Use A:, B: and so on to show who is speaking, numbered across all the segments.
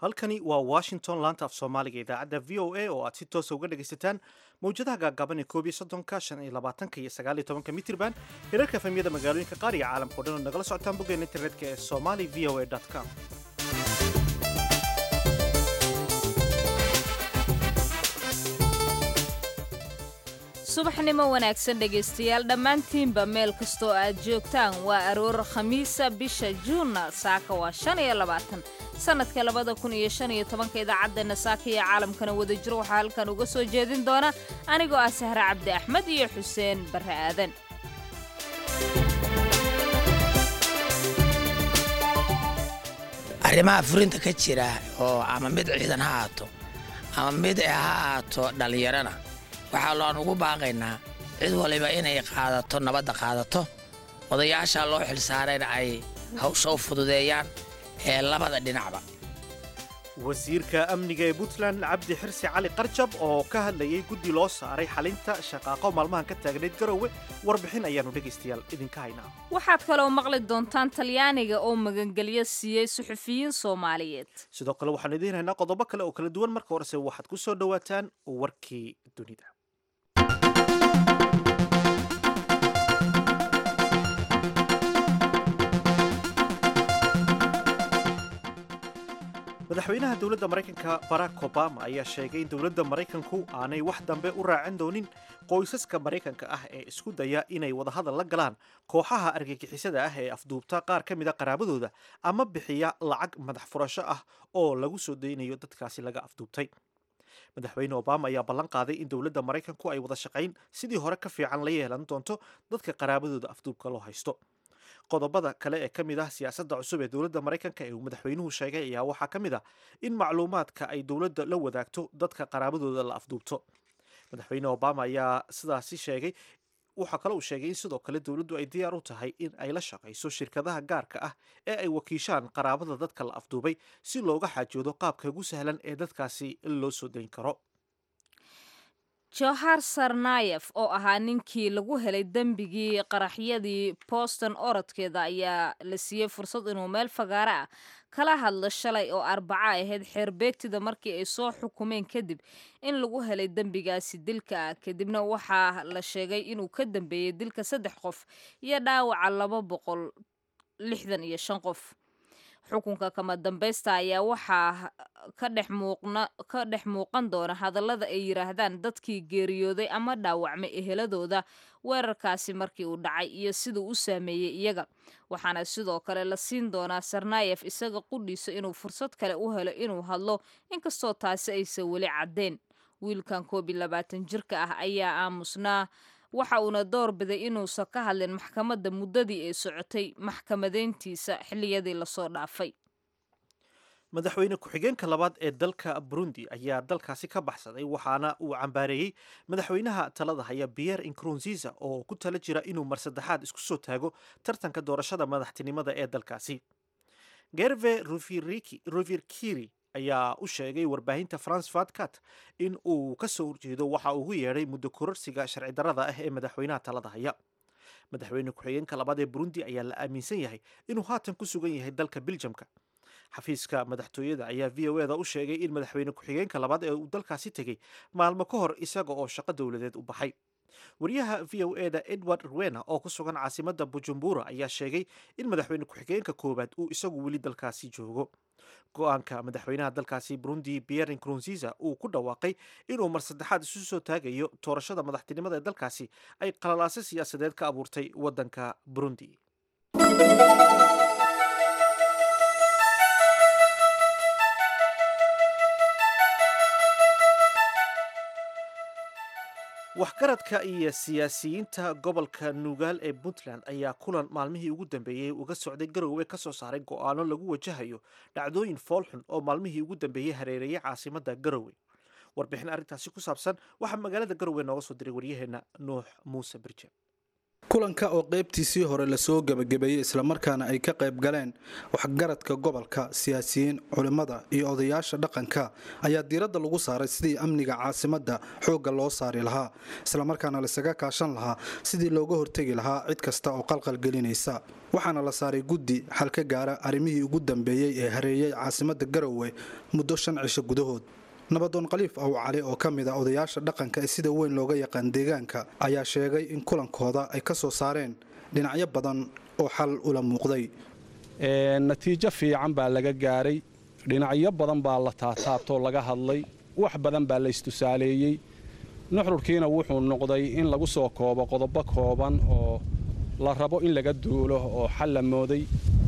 A: halkani waa washington laanta af soomaaliga idaacadda v o a oo aad si toosa uga dhegaysataan mawjadaha gaagaaban ee koob iyo soddonka shan iyo labaatanka iyo sagaal iyo tobanka mitirban hirarka efemyada magaalooyinka qaar iyo caalamka o dhan oo nagala socotaan boggeena internetka ee somali v o a com.
B: subaxnimo wanaagsan dhegaystayaal dhammaantiinba meel kastoo aad joogtaan waa aroor khamiisa bisha juunna saaka waa 25 sannadka 2015 idaacaddeena saaka iyo caalamkana wadajiro waxaa halkan uga soo jeedin doona anigoo ah sahre cabdi axmed iyo xuseen barre aadan.
C: arrimaha furinta ka jira oo ama mid ciidan ha aato ama mid ha aato dhallinyarana waxaa loan ugu baaqaynaa cid waliba inay qaadato nabadda qaadato odayaasha loo xilsaarayna ay hawsha u fududeeyaan ee labada dhinacba.
A: wasiirka amniga ee puntland cabdi xirsi cali qarjab oo ka hadlayay guddi loo saaray xalinta shaqaaqo maalmahan ka taagnayd garowe warbixin ayaannu dhegaystayaal idinka haynaa.
B: waxaad kaloo maqli doontaan talyaaniga oo magangelyo siiyey suxufiyiin soomaaliyeed.
A: sidoo kale waxaanu idiin haynaa qodobo kale oo kala duwan. marka horese waxaad ku soo dhowaataan warkii dunida. madaxweynaha dowladda maraykanka barack obama ayaa sheegay in dowladda maraykanku aanay wax dambe u raacin doonin qoysaska maraykanka ah ee isku daya inay wadahadal la galaan kooxaha argagixisada ah ee afduubta qaar ka mida qaraabadooda ama bixiya lacag madax furasho ah oo lagu soo daynayo dadkaasi laga afduubtay. madaxweyne obama ayaa ballan qaaday in dowladda maraykanku ay wada shaqayn sidii hore ka fiican la yeelan doonto dadka qaraabadooda afduubka loo haysto. qodobada kale ee ka mid ah siyaasadda cusub ee dowladda maraykanka ee uu madaxweynuhu sheegay ayaa waxaa ka mid ah in macluumaadka ay dowladda la wadaagto dadka qaraabadooda la afduubto. madaxweyne obama ayaa sidaasi sheegay. waxaa kale uu sheegay in sidoo kale dowladdu ay diyaar u tahay in ay la shaqayso shirkadaha gaarka ah ee ay wakiishaan qaraabada dadka la afduubay si looga xaajoodo qaabka ugu sahlan ee dadkaasi loo soo dayn karo.
B: johar sarnayef oo ahaa ninkii lagu helay dembigii qaraxyadii boston orodkeeda ayaa la siiyey fursad inuu meel fagaara ah kala hadlo shalay oo arbaca ahayd xeerbeegtida markii ay soo xukumeen kadib in lagu helay dembigaasi dilka ah. kadibna waxaa la sheegay inuu ka dambeeyey dilka 3 qof iyo dhaawaca 265 qof. xukunka kama dambaysta ayaa waxaa ka dhex muuqan doona hadallada ay yiraahdaan dadkii geeriyooday ama dhaawacmay eheladooda weerarkaasi markii uu dhacay iyo siduu u saameeyey iyaga. waxaana sidoo kale la siin doonaa sarnayef isaga qudhiisa inuu fursad kale u helo inuu hadlo inkastoo taasi aysan weli caddeen. wiilkan 21 jirka ah ayaa aamusnaa waxa uuna door biday inuusan ka hadlin maxkamadda muddadii ay socotay maxkamadeyntiisa xilliyadii lasoo dhaafay.
A: madaxweyne ku-xigeenka labaad ee dalka burundi ayaa dalkaasi ka baxsaday waxaana uu cambaareeyey madaxweynaha talada haya pierre nkurunziza oo ku tala jira inuu mar saddexaad isku soo taago tartanka doorashada madaxtinimada ee dalkaasi. gerve ruvirkiri ayaa u sheegay warbaahinta france 24 in uu ka soo horjeedo waxa ugu yeedhay muddo kororsiga sharci darrada ah ee madaxweynaha talada haya. madaxweyne ku-xigeenka labaad ee burundi ayaa la aaminsan yahay inuu haatan ku sugan yahay dalka biljamka. xafiiska madaxtooyada ayaa v o eda u sheegay in madaxweyne ku-xigeenka labaad ee uu dalkaasi tegey maalmo ka hor isaga oo shaqo dowladeed u baxay. wariyaha v o eda edward rwena oo ku sugan caasimadda bujumbura ayaa sheegay in madaxweyne ku-xigeenka koowaad uu isagu weli dalkaasi joogo. go-aanka madaxweynaha dalkaasi burundi pierre nkurunziza uu ku dhawaaqay inuu mar saddexaad isu soo taagayo doorashada madaxtinimada ee dalkaasi ay qalalaase siyaasadeed ka abuurtay waddanka burundi. waxgaradka iyo siyaasiyiinta gobolka nugaal ee puntland ayaa kulan maalmihii ugu dambeeyey uga socday garowe ka soo saaray go'aano lagu wajahayo dhacdooyin foolxun oo maalmihii ugu dambeeyey hareereeyay caasimadda garowe. warbixin arrintaasi ku saabsan waxaa magaalada garowe nooga soo diray waryaheena nuux muuse birje.
D: kulanka oo qaybtiisii hore lasoo gabagabeeyey islamarkaana ay ka qayb galeen waxgaradka gobolka, siyaasiyiin, culimmada iyo odayaasha dhaqanka ayaa diiradda lagu saaray sidii amniga caasimadda xoogga loo saari lahaa islamarkaana laisaga kaashan lahaa sidii looga hortegi lahaa cid kasta oo qalqalgelinaysa. waxaana la saaray guddi xal ka gaara arrimihii ugu dambeeyey ee hareeyay caasimadda Garowe muddo 5 cisho gudahood. nabadoon Khaliif Aw Cali oo ka mid ah odayaasha dhaqanka ee sida weyn looga yaqaan deegaanka ayaa sheegay in kulankooda ay ka soo saareen dhinacyo badan oo xal ula muuqday.
E: natiijo fiican baa laga gaaray, dhinacyo badan baa la taataabtoo laga hadlay, wax badan baa la istusaaleeyey. nuxurkiina wuxuu noqday in lagu soo koobo qodobo kooban oo la rabo in laga duulo oo xal la mooday,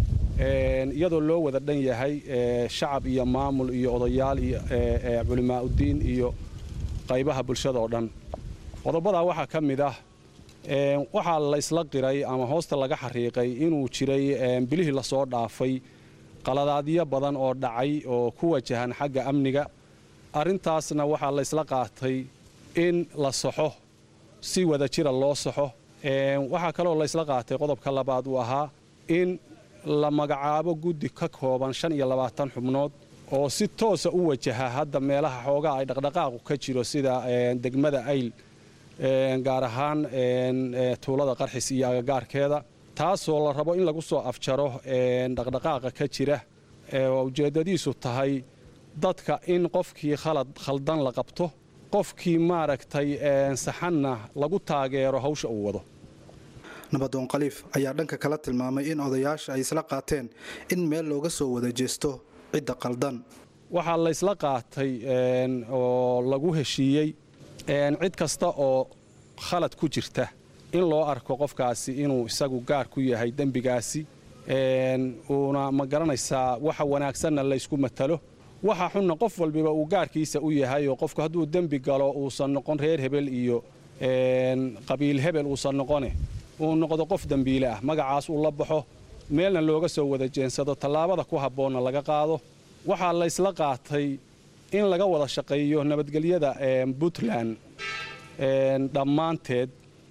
E: iyadoo loo wada dhan yahay shacab iyo maamul iyo odayaal iyo culimaa'udiin iyo qaybaha bulshada oo dhan. qodobadaa waxaa ka mid ah waxaa la isla qiray ama hoosta laga xariiqay inuu jiray bilihii lasoo dhaafay qaladaadyo badan oo dhacay oo ku wajahan xagga amniga. arrintaasna waxaa la isla qaatay in la saxo, si wada jira loo saxo. waxaa kaloo la isla qaatay qodobka labaad uu ahaa in la magacaabo guddi ka kooban 25 xubnood oo si toosa u wajaha hadda meelaha xoogaa ay dhaqdhaqaaqu ka jiro sida degmada Ayl, gaar ahaan tuulada Qarxis iyo agagaarkeeda, taasoo la rabo in lagu soo afjaro dhaqdhaqaaqa ka jira oo ujeedadiisu tahay dadka in qofkii khaldan la qabto, qofkii maaragtay saxanna lagu taageero hawsha uu wado.
D: nabadoon Khaliif ayaa dhanka kala tilmaamay in odayaasha ay isla qaateen in meel looga soo wada jeesto cidda qaldan.
E: waxaa la isla qaatay oo lagu heshiiyey cid kasta oo khalad ku jirta in loo arko qofkaasi inuu isagu gaar ku yahay dembigaasi, uuna ma garanaysaa waxa wanaagsanna la isku matalo, waxa xunna qof walbiba uu gaarkiisa u yahay oo qofku hadduu dembi galo uusan noqon reer hebel iyo qabiil hebel uusan noqone uu noqdo qof dembiile ah, magacaas uu la baxo, meelna looga soo wada jeensado, tallaabada ku habboonna laga qaado. waxaa la isla qaatay in laga wada shaqeeyo nabadgelyada Puntland dhammaanteed,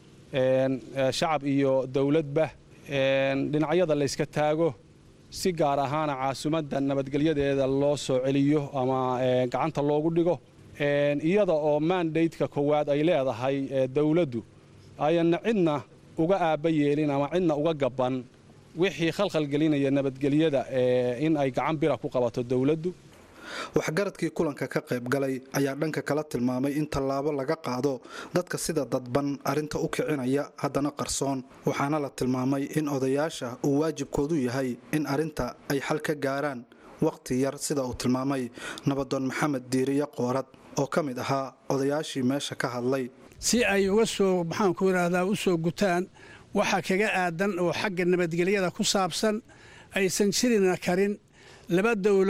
E: shacab iyo dawladba, dhinacyada la iska taago, si gaar ahaana caasimadda nabadgelyadeeda loo soo celiyo ama gacanta loogu dhigo, iyada oo mandate-ka koowaad ay leedahay dawladdu ayana cidna uga aaba yeelin ama cidna uga gaban wixii khalkhalgelinaya nabadgelyada in ay gacan bira ku qabato dawladdu.
D: waxgaradkii kulanka ka qayb galay ayaa dhanka kala tilmaamay in tallaabo laga qaado dadka sida dadban arrinta u kicinaya haddana qarsoon, waxaana la tilmaamay in odayaasha uu waajibkoodu yahay in arrinta ay xal ka gaaraan waqti yar, sida uu tilmaamay nabadoon Maxamed Diiriye Qoorad oo ka mid ahaa odayaashii meesha ka hadlay.
F: si ay uga soo maxaan ku yiraahdaa u soo gutaan waxa kaga aadan oo xagga nabadgelyada ku saabsan aysan jirina karin laba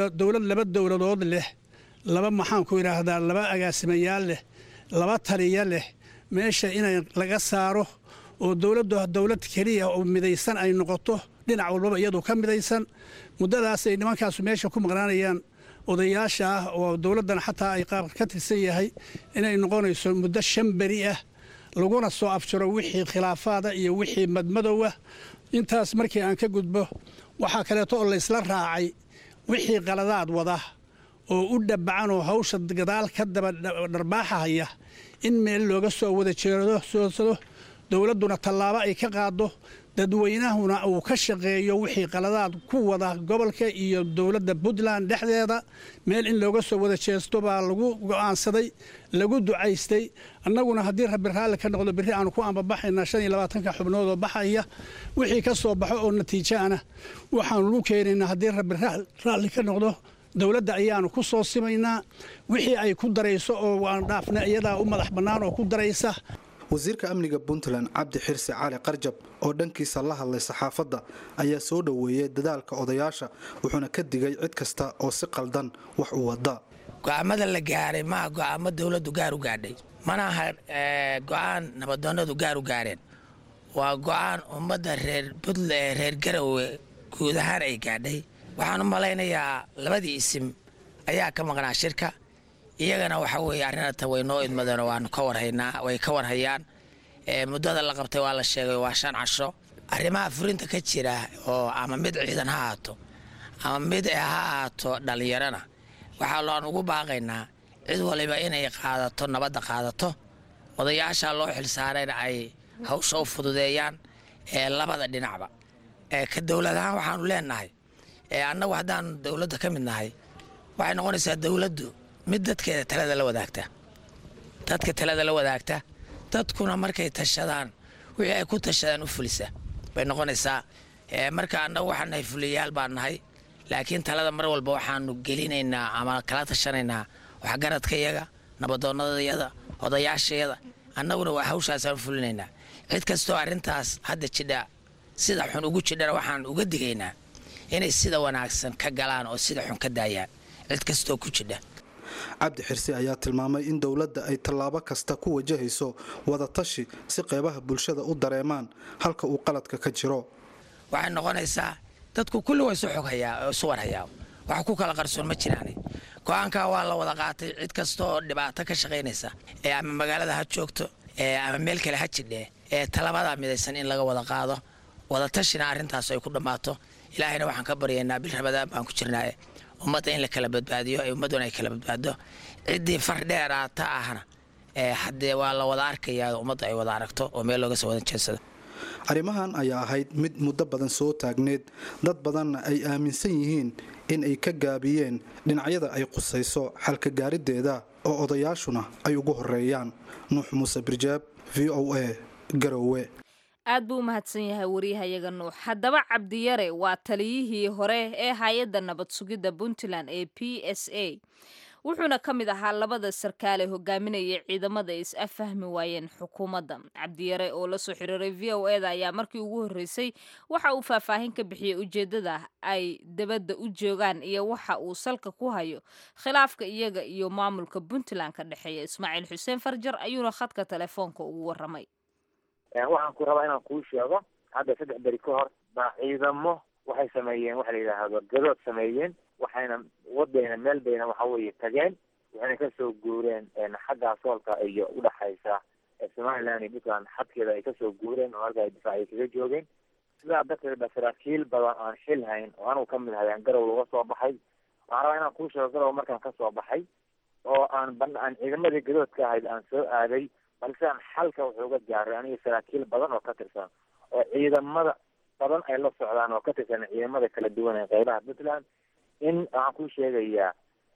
F: dawladood leh, laba maxaan ku yiraahdaa laba agaasimayaal leh, laba taliya leh, meesha inay laga saaro oo dawlad kaliya oo midaysan ay noqoto, dhinac walba iyadoo ka midaysan. muddadaas ay nimankaas meesha ku maqnaanayaan odayaasha ah oo dawladdan xataa ay qaab ka tirsan yahay inay noqonayso muddo 5 bari ah laguna soo afjaro wixii khilaafaada iyo wixii madmadow ah. intaas markii aan ka gudbo waxaa kaleeto oo la isla raacay wixii qaladaad wada oo u dhabacan oo hawsha gadaal ka daba dharbaaxaya in meel looga soo wada jeedo, dawladduna tallaabo ay ka qaado, dadweynahuna uu ka shaqeeyo wixii qaladaad ku wada gobolka iyo dawladda Puntland dhexdeeda meel in looga soo wada jeesto baa lagu go'aansaday, lagu ducaystay. annaguna haddii rabbi raalli ka noqdo berri aanu ku ambabaxaynaa 25 xubnood oo baxaya, wixii ka soo baxo oo natiijo ana waxaanu lu keenaynaa haddii rabbi raalli ka noqdo dawladda ayaanu ku soo simaynaa, wixii ay ku darayso oo waan dhaafna iyadaa u madax bannaan oo ku daraysa.
D: wasiirka amniga Puntland Cabdi Xirsi Cali Qarjab oo dhankiisa la hadlay saxaafadda ayaa soo dhaweeyay dadaalka odayaasha, wuxuuna ka digay cid kasta oo si qaldan wax u wada.
C: go'aamada la gaaray ma go'aamo dawladdu gaar u gaadhay, mana aha go'aan nabadoonnadu gaar u gaareen, waa go'aan ummadda reer Puntland reer Garowe guud ahaan ay gaadhay. waxaan u malaynayaa labadii isim ayaa ka maqnaa shirka, iyagana waxa weeye arrinta way noo idmadeen oo aan ka warhaynaa, way ka warhayaan muddada la qabtay waa la sheegay waa 5 casho arrimaha furinta ka jira oo ama mid ciidan ha ahaato ama mid ha ahaato dhalinyarana waxaa loo ugu baaqaynaa cid waliba inay qaadato nabadda qaadato odayaasha loo xilsaaray ay hawsha u fududeeyaan labada dhinacba ka dawladaha waxaanu leenahay annagu haddaan dawladda ka mid nahay waxay noqonaysaa dawladdu mid dadkeeda talada la wadaagta dadka talada la wadaagta dadkuna markay tashadaan wixii ay ku tashadaan u fulisa bay noqonaysaa marka annagu waxaan nahay fuliyaal baan nahay laakiin talada mar walba waxaanu gelinaynaa ama kala tashanaynaa waxgaradka iyaga nabadoonnadayada odayaashayada annaguna waa hawshaasaan fulinaynaa cid kastoo arrintaas hadda jidha sida xun ugu jidhana waxaan uga digaynaa inay sida wanaagsan ka galaan oo sida xun ka daayaan cid kastoo ku jidha
D: cabdi xirsi ayaa tilmaamay in dawladda ay tallaabo kasta ku wajahayso wadatashi si qaybaha bulshada u dareemaan halka uu qaladka ka jiro
C: waxay noqonaysaa dadku kulli way soo xoghayaa oo soo warhayaa wax ku kala qarsoon ma jiraan go'aanka waa la wada qaatay cid kastoo dhibaato ka shaqaynaysa ama magaalada ha joogto ama meel kale ha jidhe talabada midaysan in laga wada qaado wada tashina arrintaas ay ku dhamaato ilaahayna waxaan ka baryaynaa bil Ramadaan baan ku jirnaa ummadda in la kala badbaadiyo ay ummaduna ay kala badbaado ciddii far dheeraata ahna haddee waa la wada arkayaa ummadda ay wada aragto oo meel looga soo wada jeedsado
D: arrimahan ayaa ahayd mid muddo badan soo taagneed dad badanna ay aaminsan yihiin in ay ka gaabiyeen dhinacyada ay qusayso xalka gaarideeda oo odayaashuna ay ugu horeeyaan nuux muuse birjaab VOA Garowe
B: aad buu mahadsan yahay wariyahayaga nuux haddaba cabdiyare waa taliyihii hore ee hay'adda nabad sugidda Puntland ee PSA wuxuuna ka mid ahaa labada sarkaale hogaaminaya ciidamada is afahmi waayeen xukuumadda cabdiyare oo la soo xiriiray VOA-da ayaa markii ugu horeysay waxa uu faahfaahin ka bixiyay ujeedada ay dabadda u joogaan iyo waxa uu salka ku hayo khilaafka iyaga iyo maamulka Puntland ka dhaxeeya Ismaaciil Xuseen Farjar ayuuna khadka telefoonka ugu waramay
G: waxaan ku rabaa inaan kuu sheego hadda 3 beri ka hor baa ciidamo waxay sameeyeen waxa la yiraahdo gadood sameeyeen waxayna wadayna meel bayna waxa weeye tageen waxayna ka soo guureen xagga soolka iyo u dhaxaysa Soomaaliland iyo Puntland xadkeeda ay ka soo guureen oo halka difaaci kaga joogeen sidaa dadka saraakiil badan aan xil hayn oo anu ka mid hayaan garow laga soo baxay waxaan rabaa inaan kuu sheego garow markaan ka soo baxay oo aan ciidamadii gadoodka ahayd aan soo aaday balse aan xalka wuxuu uga gaaray aniga saraakiil badan oo ka tirsan oo ciidamada badan ay la socdaan oo ka tirsan ciidamada kala duwan ee qaybaha Puntland in aan ku sheegayaa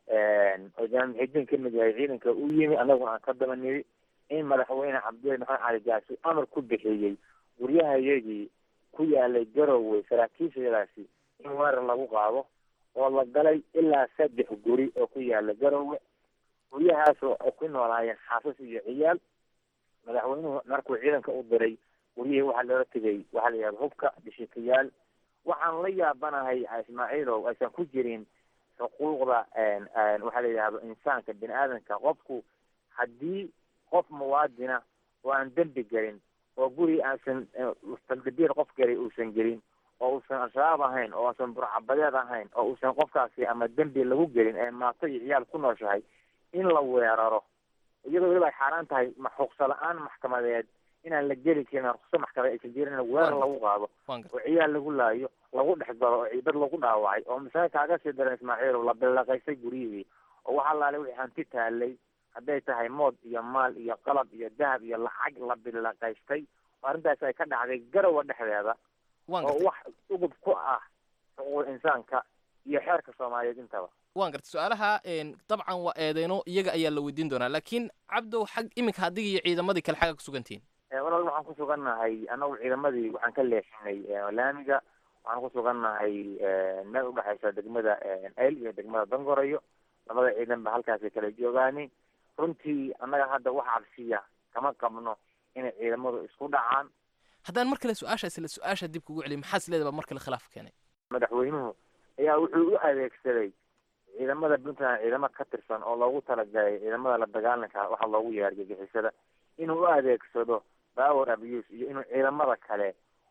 G: oo xidin ka mid yahay ciidanka uu yimi anaguna aan ka dabaniri in madaxweyne Cabdi Maxamed Cali Gaasi amar ku bixiyay guriyahayagii ku yaalay Garowe saraakiishaasi in weerar lagu qaado oo la galay ilaa 3 guri oo ku yaala Garowe guryahaas oo ku noolaayeen xaasas iyo ciyaal madaxweynuhu markuu ciidanka u diray guriyihii waxaa loola tegay waxaa la yidhahda hubka dhishikayaal waxaan la yaabanahay Ismaaciilow aysan ku jirin xuquuqda waxaa la yidhahdo insaanka bini'aadanka qofku haddii qof muwaadina oo aan dembi gelin oo guri aansan falgabiir qof galay uusan gelin oo uusan al-shabaab ahayn oo uusan burcabadeed ahayn oo uusan qofkaasi ama dembi lagu gelin ee maato iyo ciyaal ku nooshahay in la weeraro iyadoo weliba ay xaaraan tahay xuquuqsa la-aan maxkamadeed inaan la geli karin ruqso maxkamad aysan jirin in weerar lagu qaado oo ciyaal lagu laayo lagu dhex galo oo ciidad lagu dhaawacay oo masale kaaga sii daran Ismaaciilow la billaqaysay guriyihii oo waxaa laale wixii hanti taalay hadday tahay mood iyo maal iyo qalab iyo dahab iyo lacag la billaqaystay arrintaas ay ka dhacday Garowe dhexdeeda oo wax ugub ku ah xuquuqda insaanka iyo xeerka Soomaaliyeed intaba
H: waan gartay su'aalaha dabcan waa eedeyno iyaga ayaa la weydiin doonaa laakiin cabdow xag iminka adiga iyo ciidamadii kale xaga ku sugantiin
G: walaal waxaan ku sugannahay anagu ciidamadii waxaan ka leexinay laamiga waxaan ku sugannahay meel u dhaxaysa degmada Ayl iyo degmada Dangorayo labada ciidan ba halkaas kala joogaani runtii annaga hadda wax cabsiya kama qabno in ciidamadu isku dhacaan
H: haddaan mar kale su'aasha dib kugu celiyo maxaa isleedahay mar kale khilaaf keenay
G: madaxweynuhu ayaa wuxuu u adeegsaday ciidamada Puntland ciidamo ka tirsan oo loogu talagalay ciidamada la dagaalanka waxa loogu yeeray gixisada inuu u adeegsado power abuse iyo inuu ciidamada kale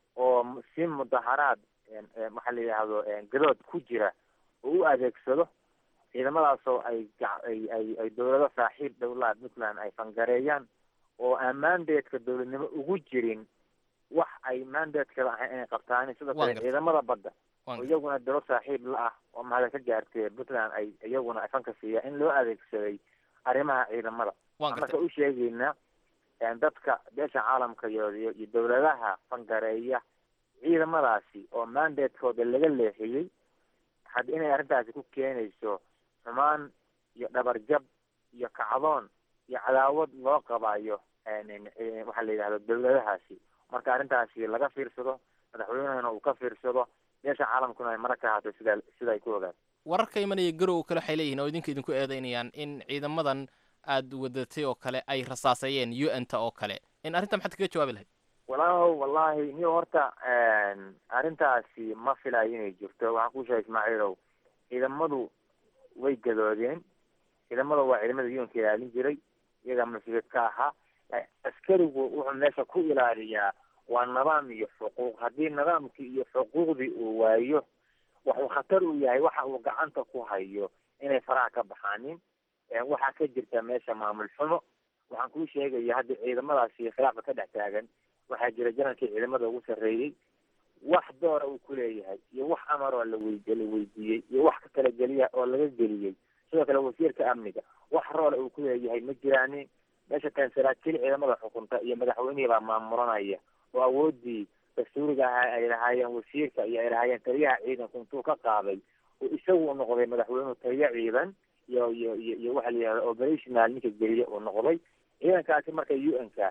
G: oo si mudaharaad waxa la yiraahdo gadood ku jira oo u adeegsado ciidamadaas oo ay dawladda saaxiib dawladda Puntland ay fangareeyaan oo aan mandateska dowladnimo ugu jirin wax ay mandatekada ahayn inay qabtaan sidoo kale ciidamada badda oo iyaguna dalo saaxiib la ah oo mahad ka gaartay Puntland ay iyaguna afanka siiya in loo adeegsaday arrimaha ciidamada marka u sheegayna dadka beesha caalamka iyo dowladaha fangareeya ciidamadaasi oo mandatekooda laga leexiyey had inay arrintaasi ku keenayso xumaan iyo dhabarjab iyo kacdoon iyo cadaawad loo qabayo waxaa la yidhahdo dowladahaasi marka arrintaasi laga fiirsado madaxweynahana uu ka fiirsado beesha caalamkuna ay mara ka haato siday ku ogaan
H: wararka imanaya garow kale waxay leeyihiin oo idinku eedaynayaan in ciidamadan aad wadatay oo kale ay rasaasayeen UN-ta oo kale in arrinta maxaad kaga jawaabi lahayd
G: wallahi niyo horta arrintaasi ma filayo inay jirto waxaan kuu sheegay Ismaaciilow ciidamadu way gadoodeen ciidamada waa ciidamada UN-ka ilaalin jiray iyaga mas-uuliyad ka ahaa askarigu wuxuu meesha ku ilaaliyaa waa nidaam iyo xuquuq haddii nidaamkii iyo xuquuqdii uu waayo wuxuu khatar u yahay waxa uu gacanta ku hayo inay faraha ka baxaanin waxaa ka jirta meesha maamul xumo waxaan kuu sheegaya hadda ciidamadaasi khilaafa ka dhex taagan waxaa jira janankii ciidamada ugu sarreeyey wax doora uu ku leeyahay iyo wax amar oo la weydiiyey iyo wax ka kala geliya oo laga geliyey sidoo kale wasiirka amniga wax roola uu ku leeyahay ma jiraanin meesha kansalaadkii ciidamada xukunta iyo madaxweynihii baa maamuranaya oo awoodii dastuuriga ahaa ay lahaayeen wasiirka iyo ay lahaayeen taliyaha ciidanku intuu ka qaaday oo isagu noqday madaxweynuhu taliya ciidan iyo waxa la yidhahda operational ninka geliya uu noqday ciidankaasi marka UN-ka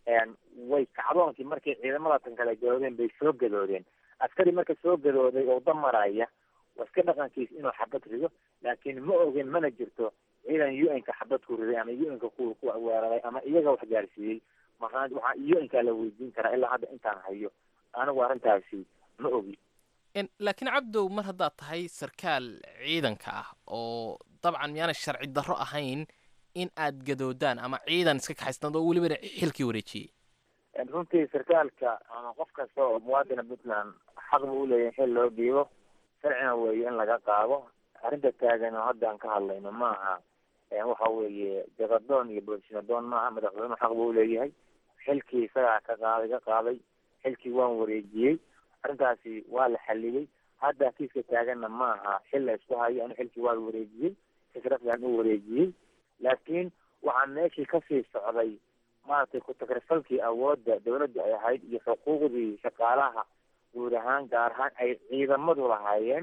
G: way kacdoonkii markay ciidamada tan kala gadoodeen bay soo gadoodeen askari marka soo gadooday oo damaraya waa iska dhaqankiis inuu xabad rido laakiin ma ogin mana jirto ciidan UN-ka xabad ku riday ama UN-ka ku weeraray ama iyaga wax gaarsiiyey waxaa UN-ka la weydiin karaa ilaa hadda intaan hayo anigu arrintaasi ma ogi
H: laakiin cabdow mar haddaad tahay sarkaal ciidanka ah oo dabcan miyaana sharci darro ahayn in aad gadoodaan ama ciidan iska kaxaystaan oo welibana xilkii wareejiyey
G: runtii sarkaalka ama qof kasta oo muwaadina Puntland xaq buu u leeyahay xil loo dhiibo sharcina weeye in laga qaado arrinta taagan oo hadda aan ka hadlayno maaha waxa weeye jagadoon iyo boolsinadoon maaha madaxweynuhu xaq buu u leeyahay xilkii isagaa ka qaaday xilkii waan wareejiyey arrintaasi waa la xaliyey hadda kiiska taaganna maaha xil la isku hayo anu xilkii waa wareejiyey fisrafgan u wareejiyey laakiin waxaa meeshii kasii socday maaragtay ku-tagrifalkii awoodda dawladda ay ahayd iyo xuquuqdii shaqaalaha guud ahaan gaar ahaan ay ciidamadu lahaayeen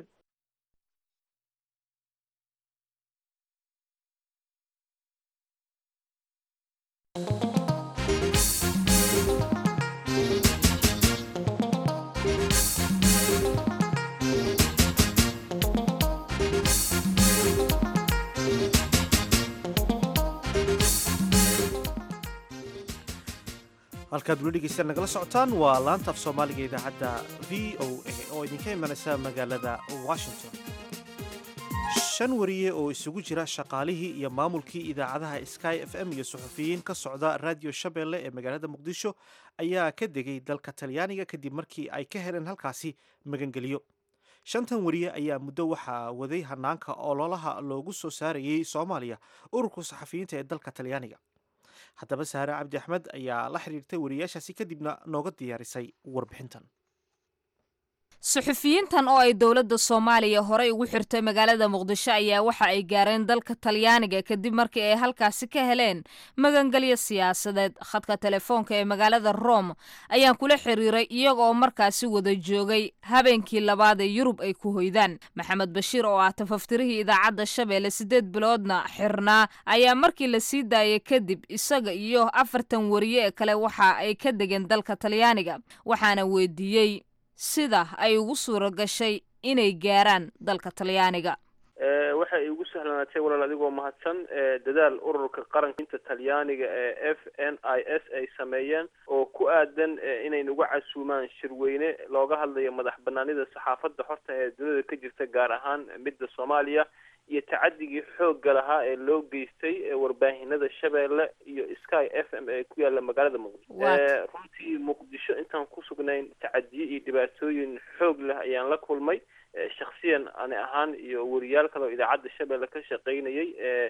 A: halkaad weli dhegeystayaal nagala socotaan waa laanta af soomaaliga idaacadda v o a oo idinka imanaysa magaalada washington 5 wariye oo isugu jira shaqaalihii iyo maamulkii idaacadaha sky f m iyo suxufiyiin ka socda raadiyo shabeelle ee magaalada muqdisho ayaa ka degay dalka talyaaniga kadib markii ay ka heleen halkaasi magangeliyo 5tan wariye ayaa muddo waxaa waday hanaanka ololaha loogu soo saarayay soomaaliya ururka saxafiyiinta ee dalka talyaaniga haddaba saare cabdi axmed ayaa la xiriirtay wariyaashaasi kadibna nooga diyaarisay warbixintan
B: suxufiyiintan oo ay dowladda soomaaliya horey ugu xirtay magaalada muqdisho ayaa waxa ay gaareen dalka talyaaniga kadib markii ay halkaasi ka heleen magangelyo siyaasadeed khadka telefoonka ee magaalada rome ayaan kula xiriiray iyagoo markaasi wada joogay habeenkii labaad ee yurub ay ku hoydaan maxamed bashiir oo ah tafaftirihii idaacadda shabeelle 8 biloodna xirnaa ayaa markii la sii daayay kadib isaga iyo 4 wariye kale waxa ay ka degeen dalka talyaaniga waxaana weydiiyey sida ay ugu suura gashay inay gaaraan dalka talyaaniga
I: waxay igu sahlanaatay walaal adigoo mahadsan dadaal ururka qaranka talyaaniga ee FNIS ay sameeyeen oo ku aadan inay nagu casuumaan shirweyne looga hadlayo madax banaanida saxaafadda xorta ee dowladda ka jirta gaar ahaan midda Soomaaliya iyo tacadigii xoogga lahaa ee loo geystay warbaahinada Shabeelle iyo Sky FM ee ku yaala magaalada Muqdisho. Runtii Muqdisho intaan ku sugnayn tacadiyo iyo dhibaatooyin xoog leh ayaan la kulmay shakhsiyan ani ahaan iyo wariyaal kale oo idaacadda Shabeelle ka shaqeynayay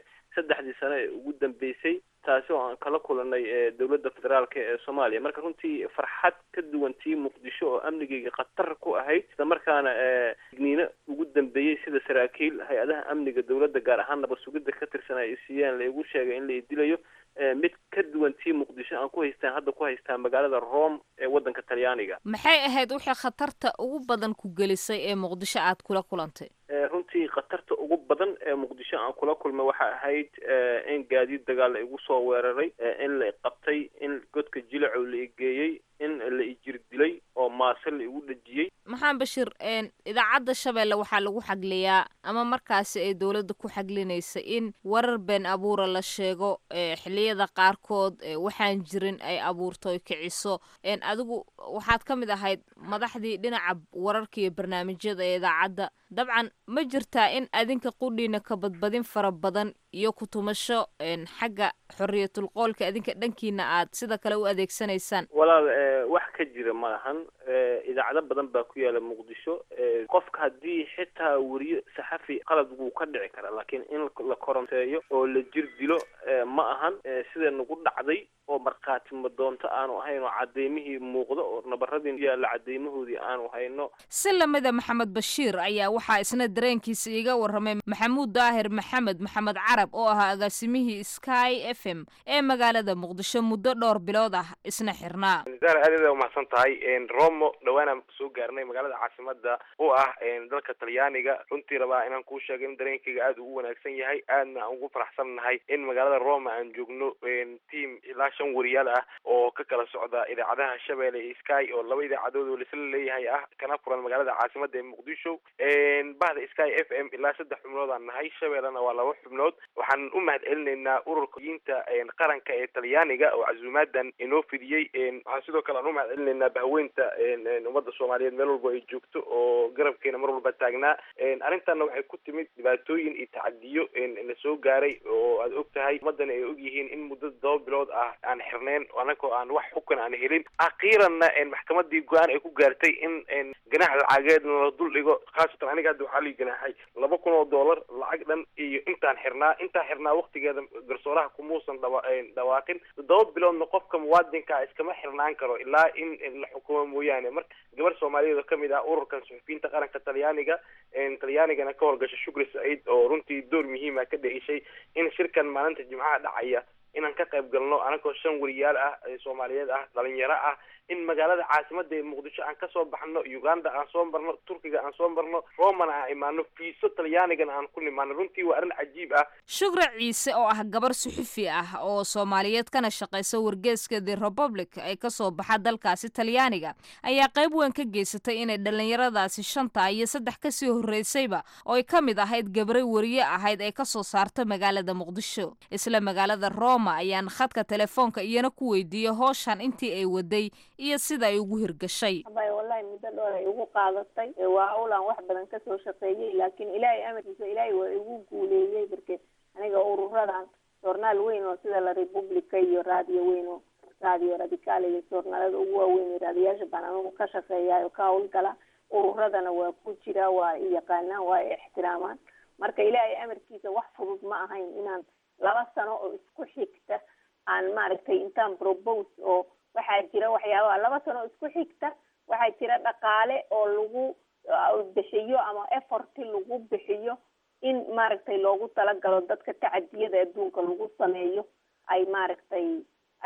I: 3 sano ee ugu dambeysay taasi oo aan kala kulanay dawladda federaalka ee Soomaaliya. Marka runtii farxad ka duwan tii Muqdisho oo amnigeega khatar ku ahayd isla markaana digniino ugu dambeeyay sida saraakiil hay-adaha amniga dawladda gaar ahaan nabad sugidda ka tirsan ay siiyeen la igu sheegay in la dilayo mid ka duwan tii Muqdisho aan ku haystaan magaalada Rome ee wadanka Talyaaniga.
B: maxay ahayd wixii khatarta ugu badan ku gelisay ee Muqdisho aad kula kulantay?
I: runtii khatarta ugu badan ee Muqdisho aan kula kulmay waxa ahayd in gaadiid dagaal la igu soo weeraray, in la qabtay, in godka jilac la igeeyay, in la ijir dilay oo maasal igu dhajiyay.
B: maxaan Bashir idaacadda Shabeelle waxaa lagu xagliyaa ama markaasi ay dawladda ku xaglinaysa in warar been abuura la sheego xilliyada qaarkood waxaan jirin ay abuurto ay kiciso adigu waxaad ka mid ahayd madaxdii dhinaca wararka iyo barnaamijyada ee idaacadda. dabcan ma jirtaa in adinka qudhiina ka badbadin fara badan iyo ku tumasho xagga xorriyatul qoolka adinka dhankiina aad sida kale u adeegsanaysaan?
I: walaal wax ka jira ma lahan. idaacado badan baa ku yaala Muqdisho. qofka haddii xitaa wariyo saxafi qalad wuu ka dhici karaa, laakiin in la koronteeyo oo la jir dilo ma ahan sida nagu dhacday oo markhaati ma doonto aanu ahayn oo cadeymihii muuqdo oo nabaradii yaala cadeymahoodii aanu hayno.
B: si lamida Maxamed Bashiir ayaa waxaa isna dareenkiisa iga warramay Maxamuud Daahir Maxamed Carab oo ahaa agaasimihii Sky FM ee magaalada Muqdisho muddo dhowr bilood ah isna xirnaa.
J: aad umahadsan tahay. Rome dhawaana soo gaarnay magaalada caasimada oo ah dalka Talyaaniga. runtii rabaa inaan kuu sheego in dareenkayga aad ugu wanaagsan yahay, aadna ugu faraxsanahay in magaalada Rome aan joogno team ilaa 5 wariyaal ah oo ka kala socda idaacadaha Shabeelle iyo Sky oo laba idaacadood oo la leeyahay ah kana furan magaalada caasimada ee Muqdisho. bahda Sky FM ilaa 3 xubnood aan nahay, Shabeellena waa 2 xubnood. waxaan u mahadcelinaynaa ururka diinta qaranka ee Talyaaniga oo casuumadan inoo fidiyay. waxaan sidoo kale u mahadcelinaynaa bahweynta ummadda Soomaaliyeed meel walba ay joogto oo garabkeena mar walba taagnaa. arrintan waxay ku timid dhibaatooyin iyo tacadiyo la soo gaaray oo aad ogtahay ummadan ay og yihiin in muddo 2 bilood ah aan xirneen anagoo aan wax xukun aan helin. akhiiranna maxkamadii go'aan ay ku gaartay in ganax lacageedna la dul dhigo. khaasatan aniga hadda waxaa la ganaxay $2,000 lacag dhan iyo intaan xirnaa waqtigeeda garsooraha kumuusan dhawaaqin. 7 biloodna qofka muwaadinka iskama xirnaan karo ilaa in la xukumo mooyaane. marka gabar Soomaaliyeed oo kamid ah ururkan suxufiyiinta qaranka Talyaanigana ka horgashay Shukri Saciid oo runtii door muhiim ah ka dheeshay in shirkan maalinta Jimcaha dhacaya inaan ka qayb galno anagoo 5 wariyaal ah Soomaaliyeed ah dhalinyaro ah in magaalada caasimada ee Muqdisho aan ka soo baxno, Uganda aan soo marno, Turkiga aan soo marno, Rome aan imaano, fiiso Talyaanigana aan ku nimaano. runtii waa arrin cajiib ah.
B: Shukri Ciise oo ah gabar suxufi ah oo Soomaaliyeed kana shaqeysa wargeyska The Republic ay ka soo baxa dalkaasi Talyaaniga ayaa qayb weyn ka geysatay inay dhalinyaradaasi 5 iyo 3 ka sii horeysayba oo ay ka mid ahayd gabar wariye ahayd ay ka soo saartay magaalada Muqdisho. isla magaalada Rome ayaan khadka telefoonka iyana ku weydiiyay howshan intii ay waday iyo sida ay ugu hirgashay.
K: wallahi muddo dhoor ay ugu qaadatay waa ulan wax badan ka soo shaqeeyay, laakiin Ilaahay amarkiisa Ilaahay waa igu guuleeyay barke aniga ururadan journal weyn oo sida la Republica iyo radio weyn oo radio radical iyo journalada ugu waaweyn raadiyaasha baan anigu ka shaqeeyayo ka howlgala. ururadana waa ku jira, waa yaqaanaan, waa ixtiraamaan. marka Ilaahay amarkiisa wax fudud ma ahayn inaan 2 sano oo isku xigta aan maaragtay intaan propose oo waxaa jira waxyaabo 2 sano isku xigta waxaa jira dhaqaale oo lagu bixiyo ama effort lagu bixiyo in maaragtay loogu talagalo dadka tacadiyada adduunka lagu sameeyo ay maaragtay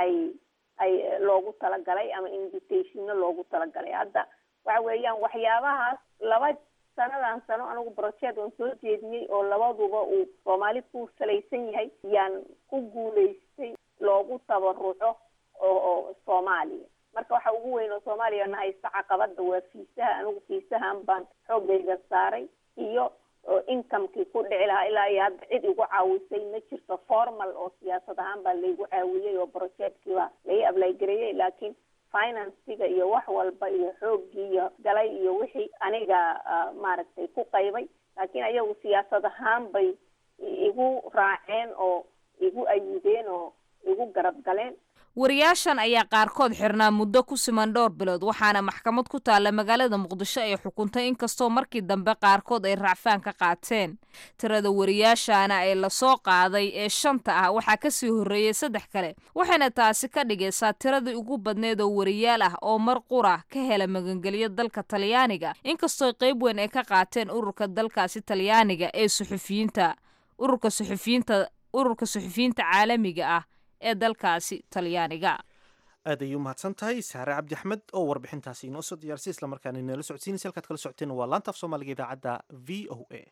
K: ay loogu talagalay ama invitation loogu talagalay. hadda waxa weeyaan waxyaabahaas 2 sano anigu project oo soo jeediyay oo labaduba uu Soomaali ku salaysan yahay yaan ku guuleystay loogu tabaruco oo Soomaaliya. marka waxa ugu weyn oo Soomaaliya haysta caqabada waa fiisaha. anigu fiisahan baan xoogayga saaray iyo income-kii ku dhici lahaa ilaa iyo hadda cid igu caawisay ma jirto. formal oo siyaasad ahaan baa laygu caawiyay oo projectkii baa laga apply gareeyay, laakiin financiga iyo wax walba iyo xoogii iyo galay iyo wixii aniga maaragtay ku qaybay laakiin ayagu siyaasad ahaan bay igu raaceen oo igu ayideen oo igu garab galeen.
B: wariyaashan ayaa qaarkood xirnaa muddo ku siman dhowr bilood waxaana maxkamad ku taalla magaalada muqdisho ay xukuntay inkastoo markii dambe qaarkood ay racfaan ka qaateen. tirada wariyaashana ee lasoo qaaday ee 5 ah waxaa kasii horreeyey 3 kale waxayna taasi ka dhigaysaa tiradii ugu badneed oo wariyaal ah oo mar qura ka hela magangelyo dalka Talyaaniga inkastoo qayb weyn ay ka qaateen ururka dalkaasi Talyaaniga ee suxufiyiinta ururka suxufiyiinta caalamiga ah ee dalkaasi Talyaaniga.
A: aad ayuu mahadsan tahay Saare Cabdi Axmed oo warbixintaasi inoo soo diyaarisay isla markaana inala socodsiinaysa halkaad kala socoteen waa laanta af Soomaaliga idaacadda VOA.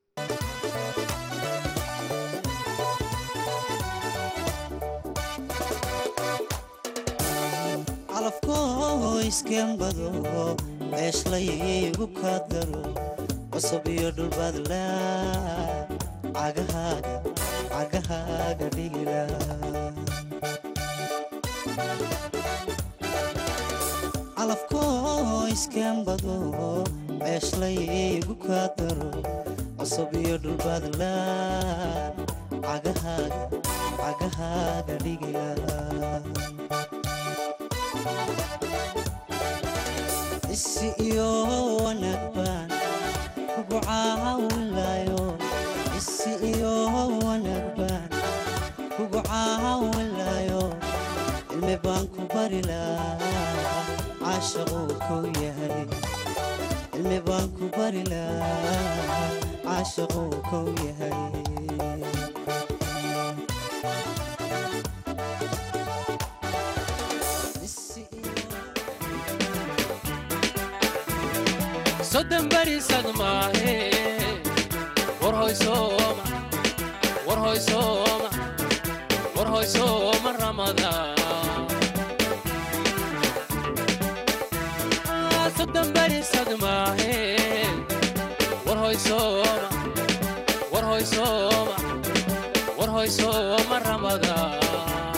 L: calafkoo iskembado ceeshlaygu kaadaro cusub iyo dhulbaadla cagahaaga dhigila calafkoo iskembado ceeshlaygu kaadaro cusub iyo dhulbaadla cagahaaga dhigila isi iyo wanaag baan kugu caawinlayo isi iyo wanaag baan kugu caawinlayo cilmi baan ku bari lahaa caashaquu kuu yahay cilmi baan ku bari lahaa caashaquu kuu yahay
M: soddon beri sadmaahe warhoy sooma ramadaan soddon beri sadmaahe warhoy sooma ramadaan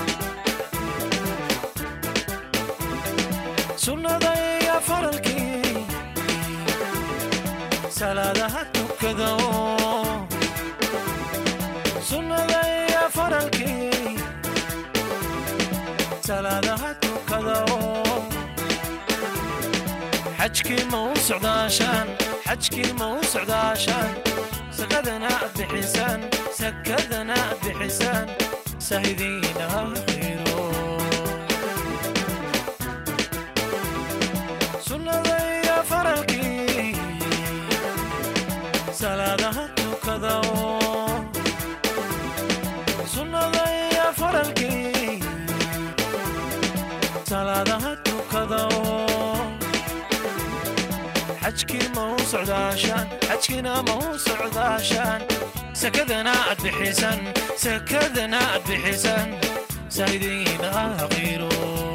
M: sunnadaya faralkii salaadaha tukado sunnadaya faralkii salaadaha tukado xajkii ma u socdaashaan sakadana ad bixisaan sahidiina khayro sunnadaya faralkii salaadaha tukado sunnadaya faralkii salaadaha tukado xajkii ma u socdaashaan sakadana ad bixisaan sahidiina khayro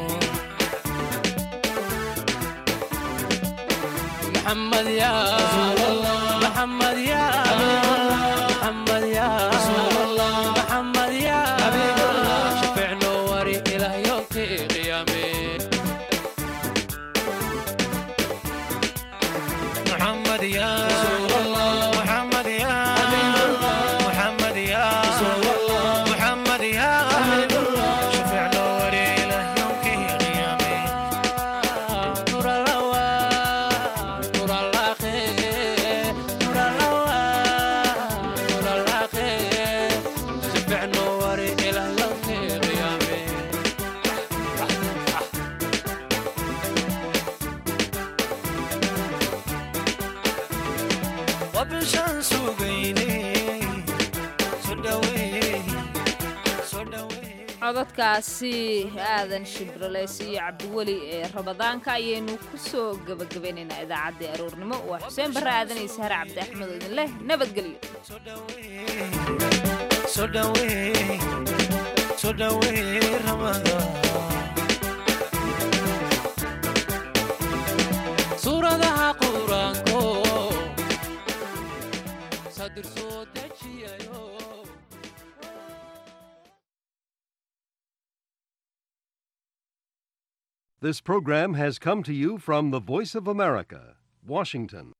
M: محمد يا الله محمد يا محمد يا رسول الله محمد يا حبيب الله شفع نوري إلى يوم قيامي محمد يا رسول الله محمد يا حبيب الله محمد يا رسول الله محمد يا حبيب الله شفع نوري إلى يوم قيامي نور
B: codadkaasi aadan shibraleys iyo cabdiweli ee ramadaanka ayaynu ku soo gabagabaynaynaa idaacaddii aroornimo waa xuseen barre aadan iyo sahre cabdi axmed oo idin leh nabadgelyo
M: suuradaha quraanko sadir soo dejiyayo
N: This program has come to you from the Voice of America, Washington.